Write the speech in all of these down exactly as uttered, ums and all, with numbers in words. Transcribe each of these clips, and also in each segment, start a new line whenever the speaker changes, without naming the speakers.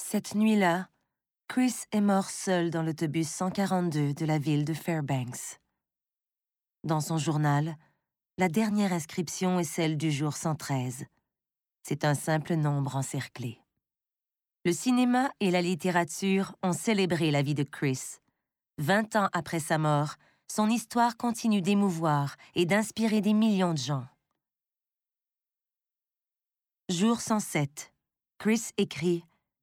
Cette nuit-là, Chris est mort seul dans l'autobus cent quarante-deux de la ville de Fairbanks. Dans son journal, la dernière inscription est celle du jour cent treize. C'est un simple nombre encerclé. Le cinéma et la littérature ont célébré la vie de Chris. Vingt ans après sa mort, son histoire continue d'émouvoir et d'inspirer des millions de gens. Jour cent sept. Chris écrit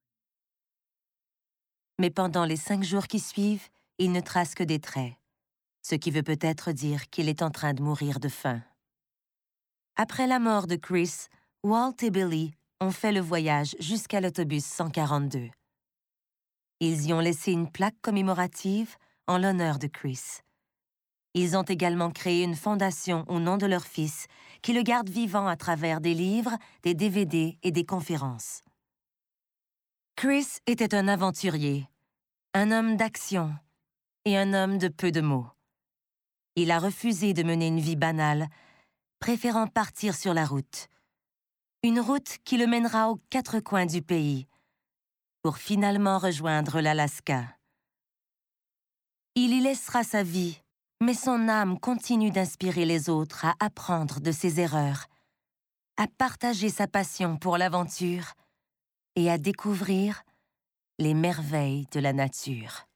« Mais pendant les cinq jours qui suivent, il ne trace que des traits, ce qui veut peut-être dire qu'il est en train de mourir de faim. » Après la mort de Chris, Walt et Billy ont fait le voyage jusqu'à l'autobus cent quarante-deux. Ils y ont laissé une plaque commémorative en l'honneur de Chris. Ils ont également créé une fondation au nom de leur fils qui le garde vivant à travers des livres, des D V D et des conférences. Chris était un aventurier, un homme d'action et un homme de peu de mots. Il a refusé de mener une vie banale, préférant partir sur la route. Une route qui le mènera aux quatre coins du pays, pour finalement rejoindre l'Alaska. Il y laissera sa vie, mais son âme continue d'inspirer les autres à apprendre de ses erreurs, à partager sa passion pour l'aventure et à découvrir les merveilles de la nature.